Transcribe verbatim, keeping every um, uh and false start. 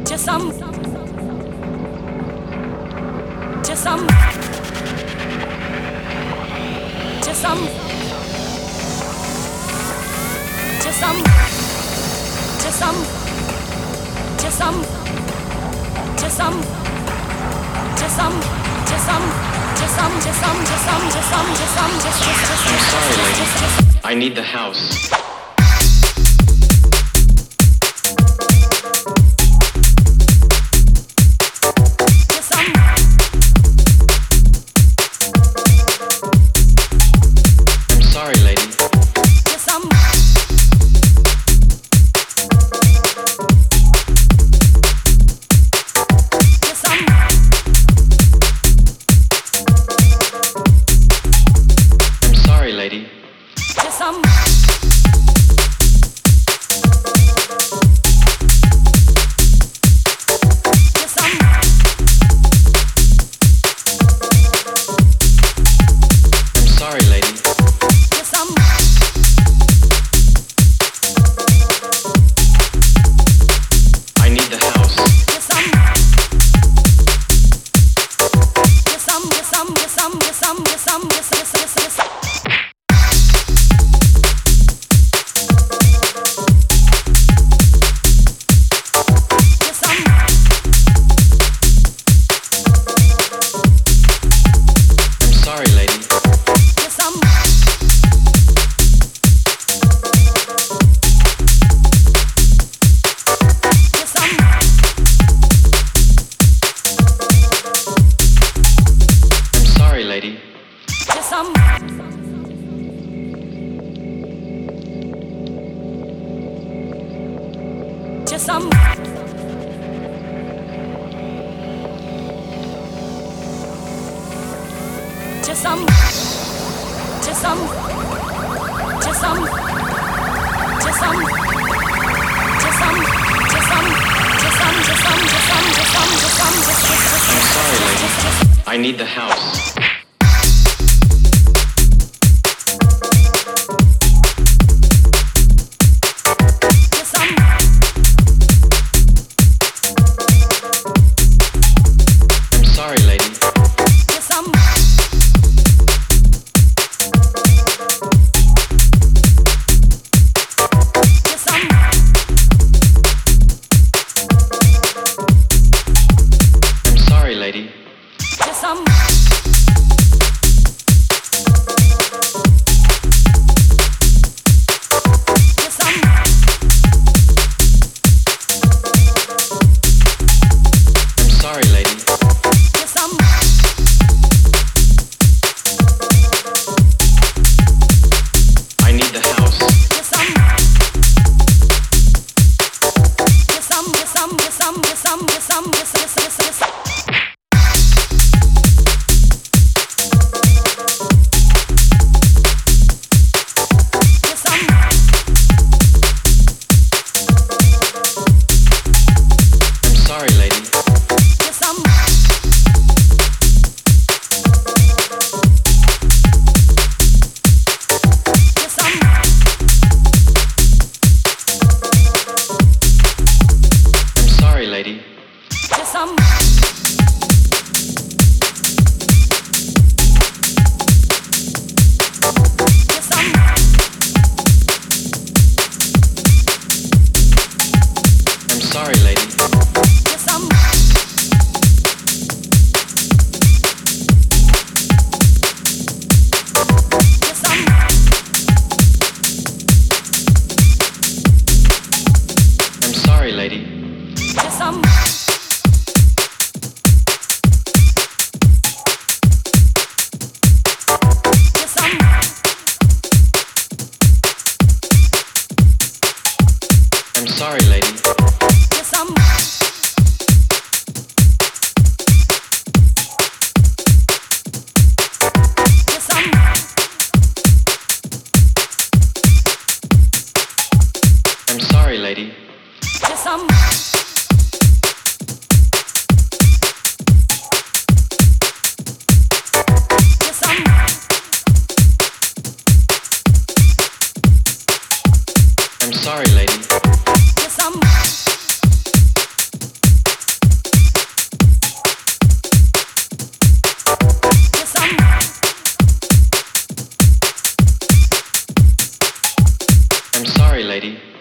Just some, just some, just some, just some, just some, just some, just some, just some, just some, just some, just some, just some, just some, just some, just just just. I'm sorry, lady. I need the house. Just some. Just some. Just some. Just some. Just some. Just some. Just some. Just some. Just some. Just some. Just some. Just some. Just just. I'm sorry, lady. I need the house. Just some. lady.